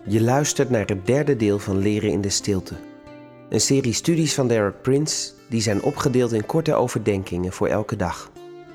Je luistert naar het derde deel van Leren in de Stilte. Een serie studies van Derek Prince die zijn opgedeeld in korte overdenkingen voor elke dag.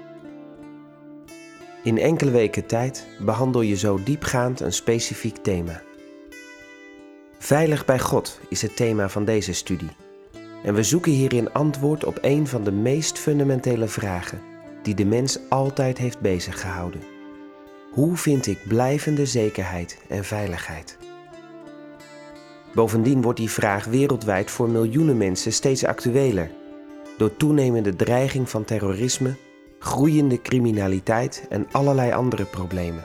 In enkele weken tijd behandel je zo diepgaand een specifiek thema. Veilig bij God is het thema van deze studie. En we zoeken hierin antwoord op een van de meest fundamentele vragen die de mens altijd heeft beziggehouden. Hoe vind ik blijvende zekerheid en veiligheid? Bovendien wordt die vraag wereldwijd voor miljoenen mensen steeds actueler, door toenemende dreiging van terrorisme, groeiende criminaliteit en allerlei andere problemen.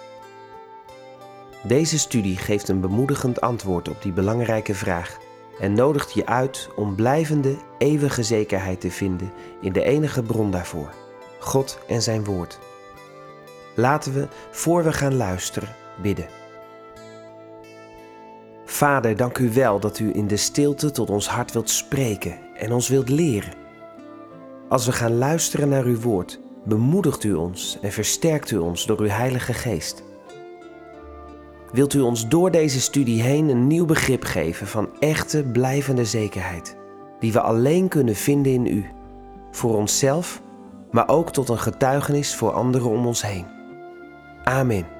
Deze studie geeft een bemoedigend antwoord op die belangrijke vraag en nodigt je uit om blijvende, eeuwige zekerheid te vinden in de enige bron daarvoor, God en zijn woord. Laten we, voor we gaan luisteren, bidden. Vader, dank u wel dat u in de stilte tot ons hart wilt spreken en ons wilt leren. Als we gaan luisteren naar uw woord, bemoedigt u ons en versterkt u ons door uw Heilige Geest. Wilt u ons door deze studie heen een nieuw begrip geven van echte, blijvende zekerheid, die we alleen kunnen vinden in u, voor onszelf, maar ook tot een getuigenis voor anderen om ons heen. Amen.